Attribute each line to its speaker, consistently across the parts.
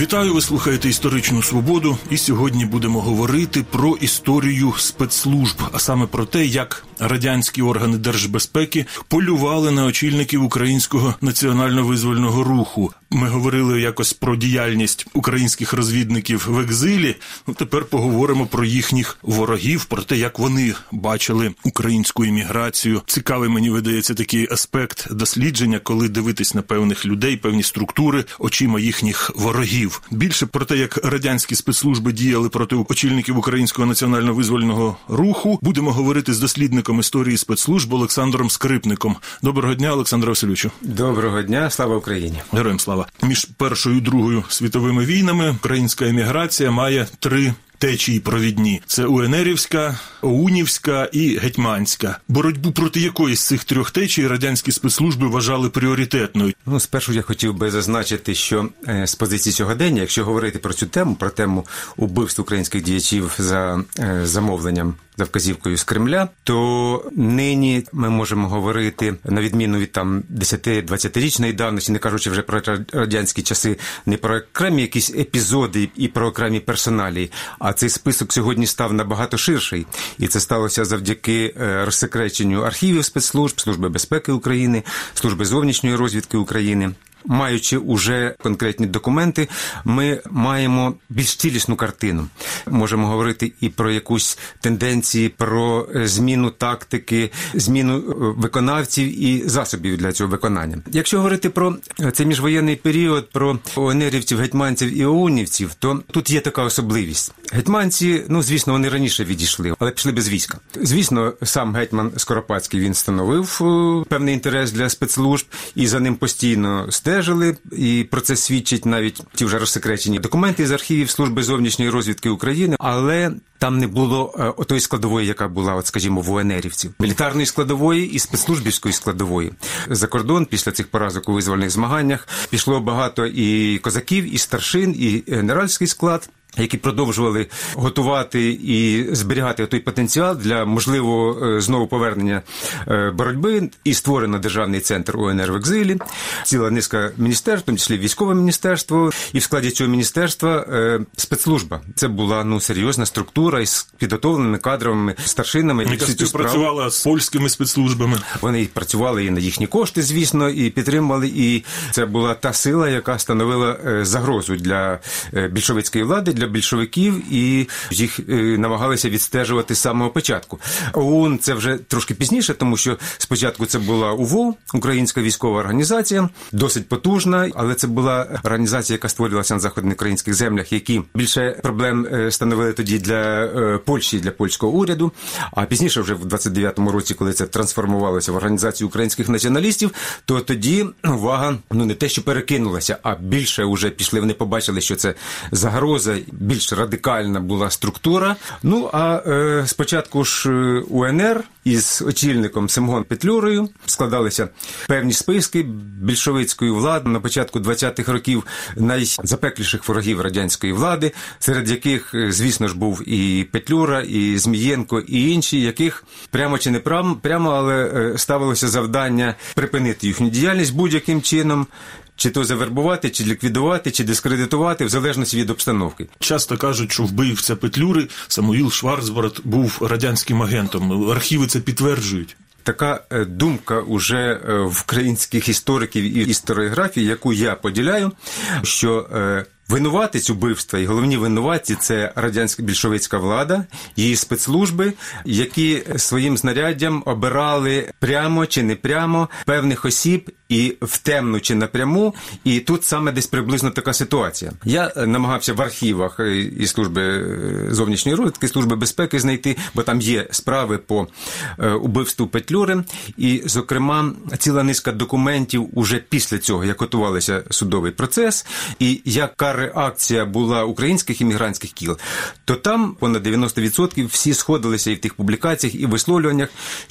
Speaker 1: Вітаю, ви слухаєте «Історичну свободу», і сьогодні будемо говорити про історію спецслужб, а саме про те, як радянські органи держбезпеки полювали на очільників українського національно-визвольного руху. Ми говорили якось про діяльність українських розвідників в екзилі, тепер поговоримо про їхніх ворогів, про те, як вони бачили українську імміграцію. Цікавий, мені видається, такий аспект дослідження, коли дивитись на певних людей, певні структури очима їхніх ворогів. Більше про те, як радянські спецслужби діяли проти очільників українського національно-визвольного руху, будемо говорити з дослідником історії спецслужб Олександром Скрипником. Доброго дня, Олександре Васильовичу.
Speaker 2: Доброго дня, слава Україні.
Speaker 1: Героям слава. Між Першою і Другою світовими війнами українська еміграція має три течії провідні. Це УНРівська, ОУНівська і Гетьманська. Боротьбу проти якої з цих трьох течій радянські спецслужби вважали пріоритетною?
Speaker 2: Спершу я хотів би зазначити, що з позиції сьогодення, якщо говорити про цю тему, про тему убивств українських діячів за замовленням, за вказівкою з Кремля, то нині ми можемо говорити, на відміну від 10-20-річної давності, не кажучи вже про радянські часи, не про окремі якісь епізоди і про окремі персоналії, а цей список сьогодні став набагато ширший. І це сталося завдяки розсекреченню архівів спецслужб, Служби безпеки України, Служби зовнішньої розвідки України. Маючи уже конкретні документи, ми маємо більш цілісну картину. Можемо говорити і про якусь тенденції, про зміну тактики, зміну виконавців і засобів для цього виконання. Якщо говорити про цей міжвоєнний період, про ОНРівців, гетьманців і ОУНівців, то тут є така особливість. Гетьманці, звісно, вони раніше відійшли, але пішли без війська. Звісно, сам гетьман Скоропадський, він становив певний інтерес для спецслужб, і за ним постійно стежили, і про це свідчать навіть ті вже розсекречені документи з архівів Служби зовнішньої розвідки України, але там не було отої складової, яка була, скажімо, в УНРівців. Мілітарної складової і спецслужбівської складової. За кордон після цих поразок у визвольних змаганнях пішло багато і козаків, і старшин, і генеральський склад, які продовжували готувати і зберігати той потенціал для можливого знову повернення боротьби. І створено Державний центр УНР в екзилі, ціла низка міністерств, в тому числі військове міністерство, і в складі цього міністерства спецслужба. Це була серйозна структура із підготовленими кадровими старшинами.
Speaker 1: Яка співпрацювала з польськими спецслужбами.
Speaker 2: Вони працювали і на їхні кошти, звісно, і підтримували. І це була та сила, яка становила загрозу для більшовицької влади, для більшовиків, і їх намагалися відстежувати з самого початку. ОУН це вже трошки пізніше, тому що спочатку це була УВО, Українська військова організація, досить потужна, але це була організація, яка створювалася на західних українських землях, які більше проблем становили тоді для Польщі, для польського уряду, а пізніше вже в 29-му році, коли це трансформувалося в Організацію українських націоналістів, то тоді увага, не те, що перекинулася, а більше вже пішли, вони побачили, що це загроза, більш радикальна була структура. Спочатку ж УНР із очільником Семгон Петлюрою складалися певні списки більшовицької влади на початку 20-х років найзапекліших ворогів радянської влади, серед яких, звісно ж, був і Петлюра, і Змієнко, і інші, яких прямо чи не прямо, але ставилося завдання припинити їхню діяльність будь-яким чином, чи то завербувати, чи ліквідувати, чи дискредитувати, в залежності від обстановки. Часто
Speaker 1: кажуть, що вбивця Петлюри Самуїл Шварцбард був радянським агентом. Архіви це підтверджують.
Speaker 2: Така думка уже в українських істориків і історіографії, яку я поділяю, що винуватець убивства і головні винуватці – це радянська більшовицька влада, її спецслужби, які своїм знаряддям обирали прямо чи не прямо певних осіб і в темну чи напряму, і тут саме десь приблизно така ситуація. Я намагався в архівах і Служби зовнішньої розвідки, Служби безпеки знайти, бо там є справи по убивству Петлюри, і, зокрема, ціла низка документів уже після цього, як готувався судовий процес, і яка реакція була українських іммігрантських кіл, то там понад 90% всі сходилися і в тих публікаціях, і висловлюваннях, що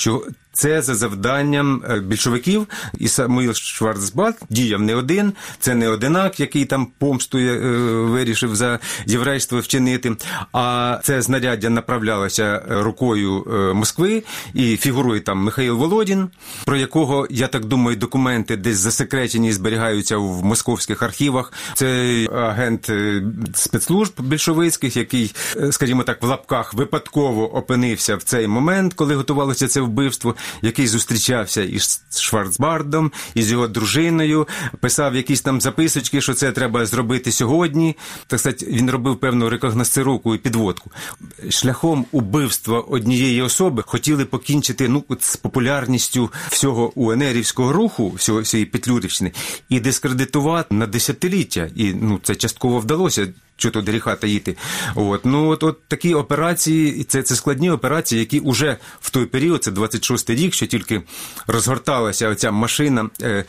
Speaker 2: Це за завданням більшовиків, і Самуїл Шварцбард діяв не один, це не одинак, який там помсту вирішив за єврейство вчинити, а це знаряддя направлялося рукою Москви, і фігурує там Михаїл Володін, про якого, я так думаю, документи десь засекречені зберігаються в московських архівах. Це агент спецслужб більшовицьких, який, скажімо так, в лапках випадково опинився в цей момент, коли готувалося це вбивство, який зустрічався із Шварцбардом, із його дружиною, писав якісь там записочки, що це треба зробити сьогодні. Так сказати, він робив певну рекогносцировку і підводку. Шляхом убивства однієї особи хотіли покінчити з популярністю всього УНРівського руху, всієї Петлюрівщини, і дискредитувати на десятиліття. І це частково вдалося. Що тут гріха таїти. От такі операції, це складні операції, які уже в той період, це 26-й рік, що тільки розгорталася оця машина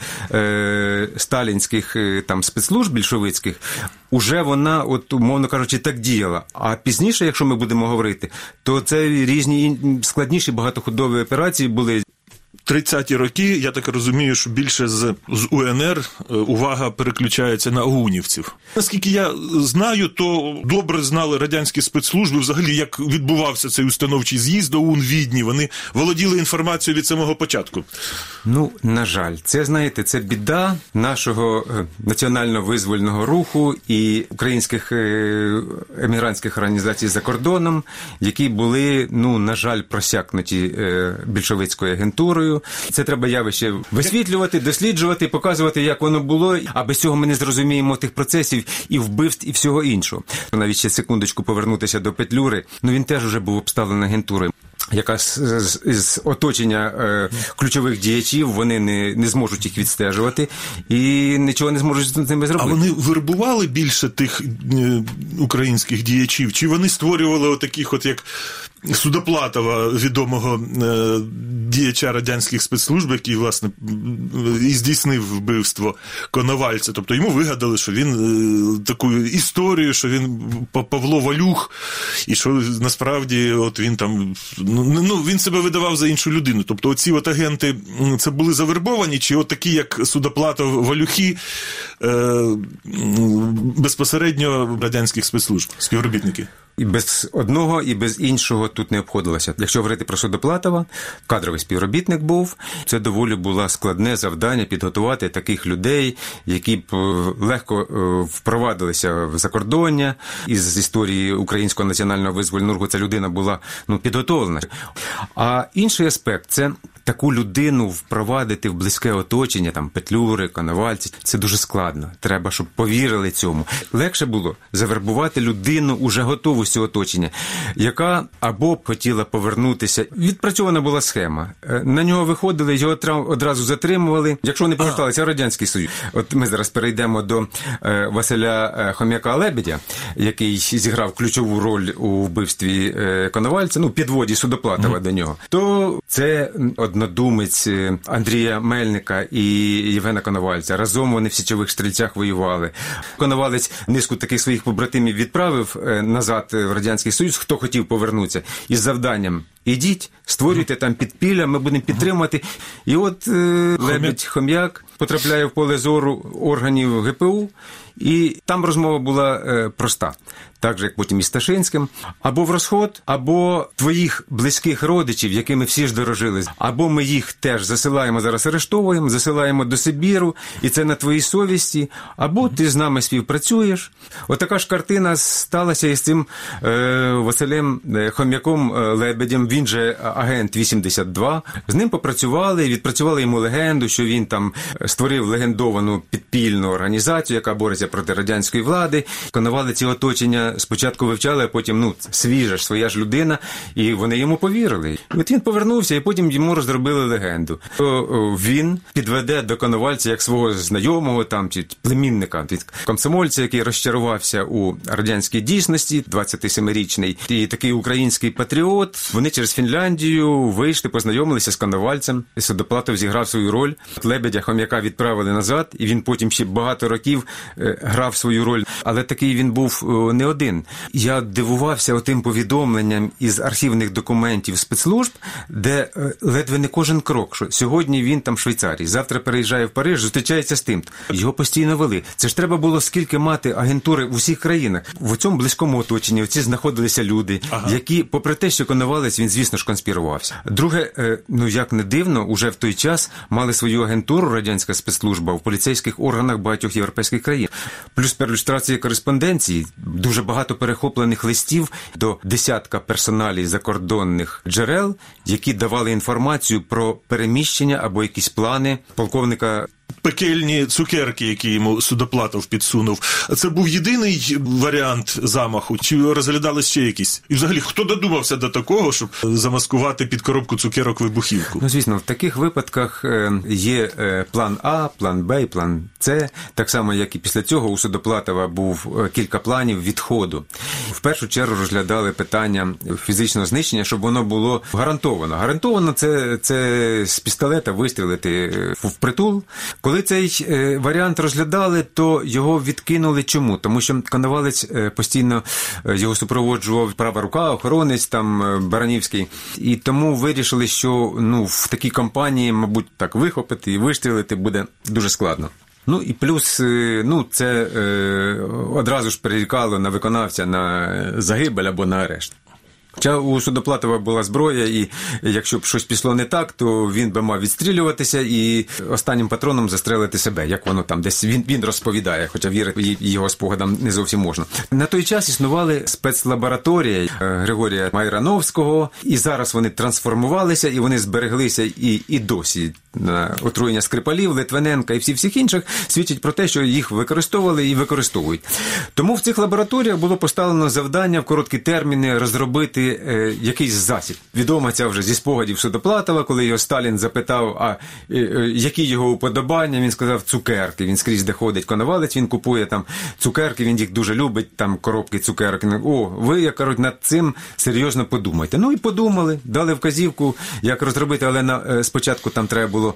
Speaker 2: сталінських там спецслужб більшовицьких, уже вона, умовно кажучи, так діяла. А пізніше, якщо ми будемо говорити, то це різні складніші багатоходові операції були.
Speaker 1: 30-ті роки, я так розумію, що більше з УНР увага переключається на оунівців. Наскільки я знаю, то добре знали радянські спецслужби взагалі, як відбувався цей установчий з'їзд ОУН в Відні. Вони володіли інформацією від самого початку.
Speaker 2: На жаль, це, знаєте, це біда нашого національно-визвольного руху і українських емігрантських організацій за кордоном, які були, на жаль, просякнуті більшовицькою агентурою. Це треба явище висвітлювати, досліджувати, показувати, як воно було, а без цього ми не зрозуміємо тих процесів і вбивств, і всього іншого. Навіть ще секундочку повернутися до Петлюри, він теж вже був обставлений агентурою, яка з оточення ключових діячів, вони не зможуть їх відстежувати і нічого не зможуть з ними зробити.
Speaker 1: А вони вербували більше тих українських діячів? Чи вони створювали отаких, як Судоплатова, відомого діяча радянських спецслужб, який, власне, і здійснив вбивство Коновальця. Тобто йому вигадали, що він таку історію, що він Павло Валюх, і що насправді він там, він себе видавав за іншу людину. Тобто оці агенти, це були завербовані, чи такі, як Судоплатов, Валюхи, безпосередньо радянських спецслужб, співробітники?
Speaker 2: І без одного, і без іншого тут не обходилося. Якщо говорити про Судоплатова, кадровий співробітник був, це доволі було складне завдання підготувати таких людей, які б легко впровадилися в закордоння. Із історії Українського національного визвольного руху ця людина була підготовлена. А інший аспект – це таку людину впровадити в близьке оточення, там Петлюри, Коновальці, це дуже складно. Треба, щоб повірили цьому. Легше було завербувати людину уже готову з цього оточення, яка або б хотіла повернутися. Відпрацьована була схема. На нього виходили, його одразу затримували. Якщо вони поверталися в Радянський Союз. От ми зараз перейдемо до Василя Хом'яка-Лебедя, який зіграв ключову роль у вбивстві Коновальця, підводі Судоплатова до нього. То це однодумець Андрія Мельника і Євгена Коновальця. Разом вони в січових стрільцях воювали. Коновалець низку таких своїх побратимів відправив назад в Радянський Союз, хто хотів повернутися, із завданням: ідіть, створюйте там підпілля, ми будемо підтримувати. І Лебедь Хом'як потрапляє в поле зору органів ГПУ, і там розмова була проста. Так же, як потім із Сташинським. Або в розход, або твоїх близьких родичів, якими всі ж дорожили. Або ми їх теж засилаємо, зараз арештовуємо, засилаємо до Сибіру, і це на твоїй совісті. Або ти з нами співпрацюєш. Отака ж картина сталася із цим Василем Хом'яком Лебедем. Він же агент 82. З ним попрацювали, відпрацювали йому легенду, що він там створив легендовану підпільну організацію, яка бореться проти радянської влади. Коновали ці оточення спочатку вивчали, а потім, свіжа ж, своя ж людина, і вони йому повірили. Він повернувся, і потім йому розробили легенду. Він підведе до Коновальця як свого знайомого, чи племінника, комсомольця, який розчарувався у радянській дійсності, 27-річний, і такий український патріот. Вони через Фінляндію вийшли, познайомилися з Коновальцем, і Судоплатов зіграв свою роль. Лебедя Хом'яка Коновальця відправили назад, і він потім ще багато років грав свою роль. Але такий він був не один. Я дивувався отим повідомленням із архівних документів спецслужб, де ледве не кожен крок, що сьогодні він там в Швейцарії, завтра переїжджає в Париж, зустрічається з тим. Його постійно вели. Це ж треба було скільки мати агентури в усіх країнах. В цьому близькому оточенні оці знаходилися люди, які, попри те, що Коновалець, він, звісно ж, конспірувався. Друге, як не дивно, уже в той час мали свою агентуру радянська спецслужба в поліцейських органах багатьох європейських країн. Плюс перлюстрація кореспонденції, дуже багато перехоплених листів до десятка персоналій закордонних джерел, які давали інформацію про переміщення або якісь плани полковника.
Speaker 1: Пекельні цукерки, які йому Судоплатов підсунув. Це був єдиний варіант замаху? Чи розглядали ще якісь? І взагалі, хто додумався до такого, щоб замаскувати під коробку цукерок вибухівку?
Speaker 2: Звісно, в таких випадках є план А, план Б і план С. Так само, як і після цього у Судоплатова був кілька планів відходу. В першу чергу розглядали питання фізичного знищення, щоб воно було гарантовано. Гарантовано це з пістолета вистрілити впритул. Коли цей варіант розглядали, то його відкинули. Чому? Тому що Коновалець постійно його супроводжував права рука, охоронець там Баранівський. І тому вирішили, що в такій кампанії, мабуть, так вихопити і вистрілити буде дуже складно. І плюс, це одразу ж перерікало на виконавця на загибель або на арешт. Хоча у Судоплатова була зброя, і якщо б щось пішло не так, то він би мав відстрілюватися і останнім патроном застрелити себе, як воно там десь він розповідає, хоча вірити його спогадам не зовсім можна. На той час існували спецлабораторії Григорія Майрановського, і зараз вони трансформувалися, і вони збереглися і досі. На отруєння Скрипалів, Литвиненка і всіх інших свідчить про те, що їх використовували і використовують. Тому в цих лабораторіях було поставлено завдання в короткі терміни розробити якийсь засіб. Відомо це вже зі спогадів Судоплатова, коли його Сталін запитав, які його уподобання, він сказав цукерки. Він скрізь де ходить Коновалець, він купує там цукерки, він їх дуже любить, там коробки цукерок. Ви, як кажуть, над цим серйозно подумайте. І подумали, дали вказівку, як розробити, але спочатку там треба було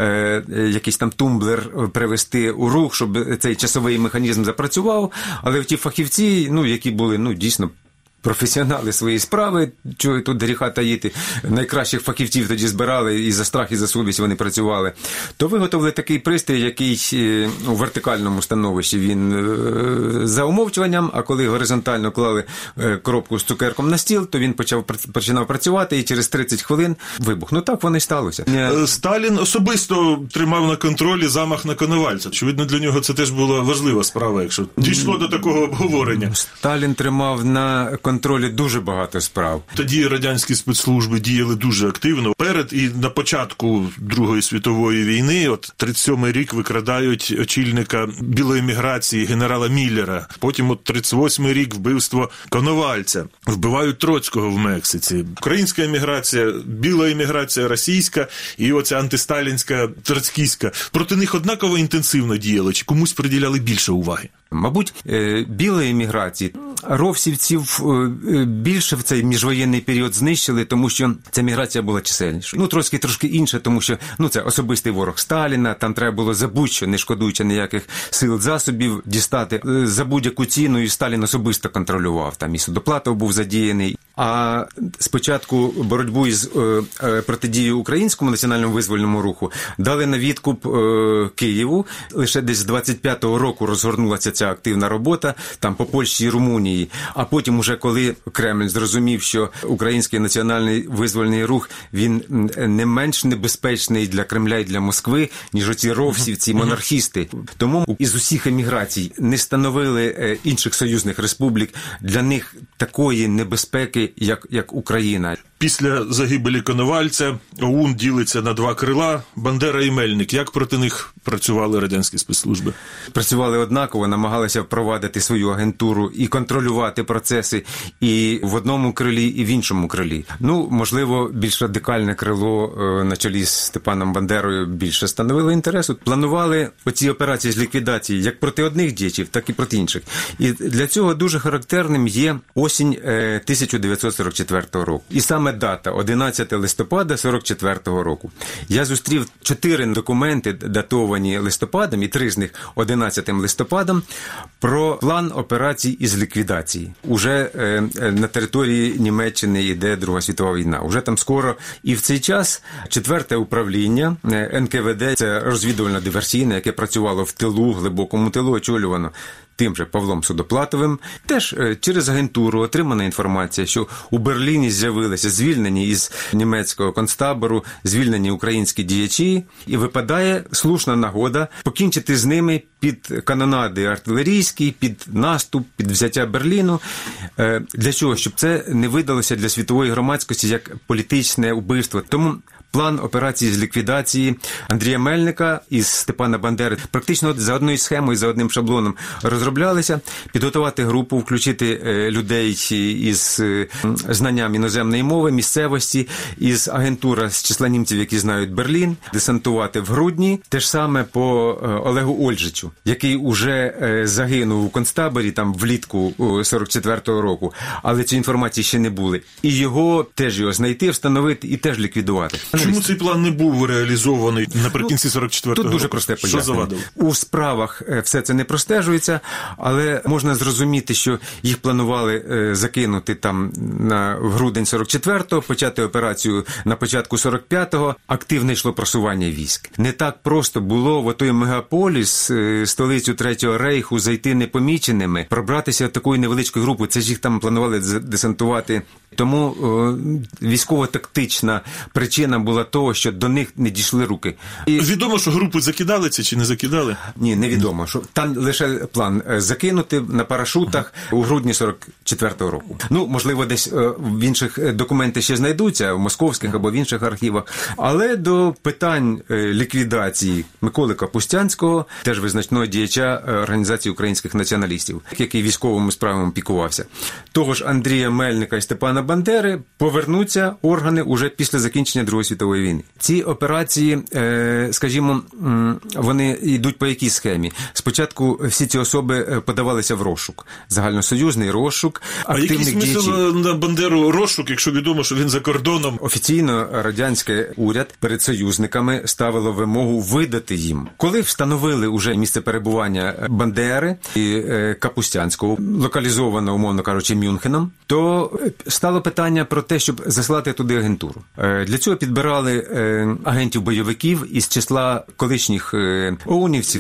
Speaker 2: якийсь там тумблер привести у рух, щоб цей часовий механізм запрацював, але ті фахівці, які були, дійсно, професіонали своєї справи, чого тут гріха таїти, найкращих фахівців тоді збирали, і за страх, і за совість вони працювали, то виготовили такий пристрій, який у вертикальному становищі він за умовчуванням, а коли горизонтально клали коробку з цукерком на стіл, то він починав працювати, і через 30 хвилин вибух. Так воно й сталося.
Speaker 1: Сталін особисто тримав на контролі замах на Коновальця. Очевидно, для нього це теж була важлива справа, якщо дійшло до такого обговорення.
Speaker 2: Сталін тримав на контролі дуже багато справ.
Speaker 1: Тоді радянські спецслужби діяли дуже активно. Перед і на початку Другої світової війни, 37-й рік викрадають очільника білої еміграції генерала Міллера. Потім 38-й рік вбивство Коновальця. Вбивають Троцького в Мексиці. Українська еміграція, біла еміграція російська і оця антисталінська троцькійська. Проти них однаково інтенсивно діяли, чи комусь приділяли більше уваги?
Speaker 2: Мабуть, білої еміграції ровсівців більше в цей міжвоєнний період знищили, тому що ця міграція була чисельніша. Троцький трошки інше, тому що це особистий ворог Сталіна, там треба було за будь-що, не шкодуючи ніяких сил засобів, дістати за будь-яку ціну, і Сталін особисто контролював. Там і Судоплатов був задіяний. А спочатку боротьбу із протидією українському національному визвольному руху дали на відкуп Києву. Лише десь з 25-го року розгорнулася ця активна робота, там по Польщі і Румунії. А потім уже коли Кремль зрозумів, що український національний визвольний рух, він не менш небезпечний для Кремля і для Москви, ніж оці ровсівці, монархісти. Тому із усіх еміграцій не становили інших союзних республік для них такої небезпеки, як Україна.
Speaker 1: Після загибелі Коновальця ОУН ділиться на два крила – Бандера і Мельник. Як проти них працювали радянські спецслужби?
Speaker 2: Працювали однаково, намагалися впровадити свою агентуру і контролювати процеси і в одному крилі, і в іншому крилі. Можливо, більш радикальне крило на чолі з Степаном Бандерою більше становило інтересу. Планували оці операції з ліквідації як проти одних діячів, так і проти інших. І для цього дуже характерним є осінь 1944 року. І саме дата 11 листопада 44-го року. Я зустрів 4 документи, датовані листопадом, і 3 з них 11 листопадом, про план операцій із ліквідації. Уже на території Німеччини йде Друга світова війна. Уже там скоро. І в цей час 4-те управління НКВД, це розвідувально-диверсійне, яке працювало в тилу, глибокому тилу, очолювано тим же Павлом Судоплатовим. Теж через агентуру отримана інформація, що у Берліні з'явилися звільнені із німецького концтабору, звільнені українські діячі, і випадає слушна нагода покінчити з ними під канонади артилерійські, під наступ, під взяття Берліну. Для чого? Щоб це не видалося для світової громадськості як політичне вбивство. Тому план операції з ліквідації Андрія Мельника із Степана Бандери практично за одною схемою, за одним шаблоном розроблялися. Підготувати групу, включити людей із знанням іноземної мови, місцевості, із агентура з числа німців, які знають Берлін, десантувати в грудні. Те ж саме по Олегу Ольжичу, який уже загинув у концтаборі там влітку 44-го року, але цієї інформації ще не були. І його знайти, встановити і теж ліквідувати.
Speaker 1: Чому цей план не був реалізований наприкінці 44-го року?
Speaker 2: Тут дуже просте пояснення.
Speaker 1: Що завадило?
Speaker 2: У справах все це не простежується, але можна зрозуміти, що їх планували закинути там в грудень 44-го, почати операцію на початку 45-го. Активне йшло просування військ. Не так просто було в отой мегаполіс, столицю Третього Рейху, зайти непоміченими, пробратися такою невеличкою групою. Це ж їх там планували десантувати. Тому військово-тактична причина була того, що до них не дійшли руки.
Speaker 1: Відомо, що групи закидали це чи не закидали?
Speaker 2: Ні, невідомо. Що там лише план закинути на парашутах у грудні 44-го року. Можливо, десь в інших документи ще знайдуться, в московських або в інших архівах. Але до питань ліквідації Миколи Капустянського, теж визначного діяча Організації українських націоналістів, який військовими справами пікувався, того ж Андрія Мельника і Степана Бандери, повернуться органи уже після закінчення Другої світової війни. Ці операції, скажімо, вони йдуть по якій схемі? Спочатку всі ці особи подавалися в розшук. Загальносоюзний розшук активних діячів.
Speaker 1: А який смисл на Бандеру розшук, якщо відомо, що він за кордоном?
Speaker 2: Офіційно радянський уряд перед союзниками ставило вимогу видати їм. Коли встановили уже місце перебування Бандери і Капустянського, локалізовано, умовно кажучи, Мюнхеном, то стало питання про те, щоб заслати туди агентуру. Для цього підбирали агентів-бойовиків із числа колишніх оунівців,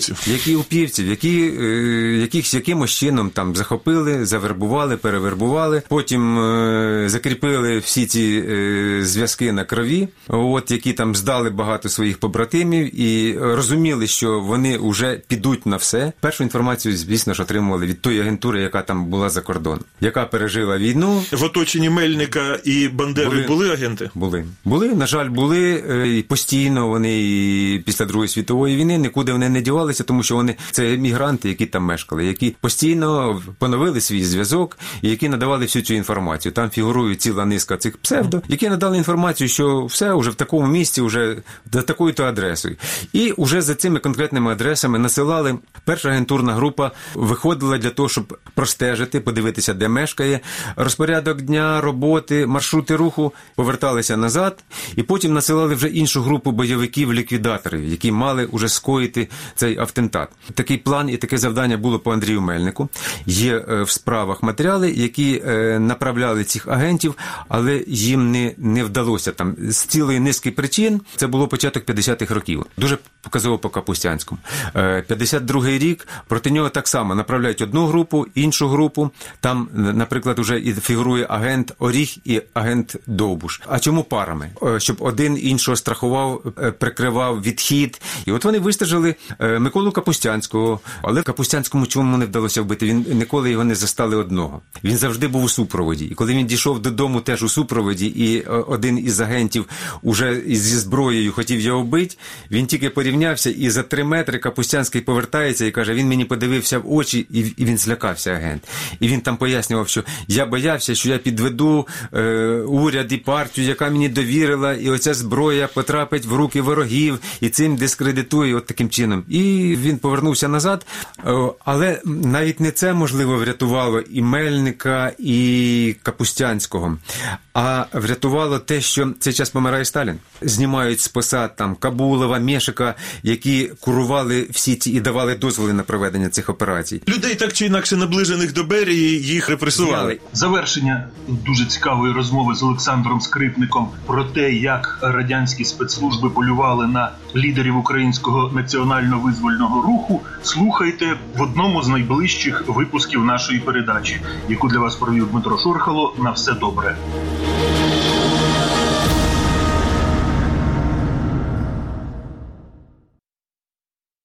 Speaker 2: яких якимось чином там захопили, завербували, перевербували, потім закріпили всі ці зв'язки на крові, які там здали багато своїх побратимів і розуміли, що вони вже підуть на все. Першу інформацію, звісно ж, отримували від тої агентури, яка там була за кордоном, яка пережила війну.
Speaker 1: В оточенні Мельника і Бандери були агенти?
Speaker 2: Були, на жаль, були. І постійно вони і після Другої світової війни нікуди вони не дівалися, тому що вони це емігранти, які там мешкали, які постійно поновили свій зв'язок і які надавали всю цю інформацію. Там фігурує ціла низка цих псевдо, які надали інформацію, що все вже в такому місці, вже за такою-то адресою. І вже за цими конкретними адресами насилали. Перша агентурна група виходила для того, щоб простежити, подивитися, де мешкає, розпорядок дня, роботи, маршрути руху, поверталися назад, і потім насилали вже іншу групу бойовиків-ліквідаторів, які мали вже скоїти цей атентат. Такий план і таке завдання було по Андрію Мельнику. Є в справах матеріали, які направляли цих агентів, але їм не вдалося там з цілої низки причин. Це було початок 50-х років. Дуже показово по Капустянському. 52-й рік, проти нього так само направляють одну групу, іншу групу. Там, наприклад, уже і фігурує агент Оріх і агент Довбуш. А чому парами? Щоб один іншого страхував, прикривав відхід. І от вони вистежили Миколу Капустянського. Але Капустянському чому не вдалося вбити? Він ніколи його не застали одного. Він завжди був у супроводі. І коли він дійшов додому теж у супроводі, і один із агентів уже зі зброєю хотів його вбити, він тільки порівнявся, і за 3 метри Капустянський повертається і каже, він мені подивився в очі, і він злякався, агент. І він там пояснював, що я боявся, що я підведу уряд і партію, яка мені довірила сила, і оця зброя потрапить в руки ворогів, і цим дискредитує от таким чином. І він повернувся назад, але навіть не це, можливо, врятувало і Мельника, і Капустянського, а врятувало те, що в цей час помирає Сталін. Знімають з посад там Кабулова, Мєшика, які курували всі ці і давали дозволи на проведення цих операцій.
Speaker 1: Людей так чи інакше наближених до Берії їх репресували. Завершення дуже цікавої розмови з Олександром Скрипником про те, як радянські спецслужби полювали на лідерів українського національно-визвольного руху, слухайте в одному з найближчих випусків нашої передачі, яку для вас провів Дмитро Шурхало. На все добре.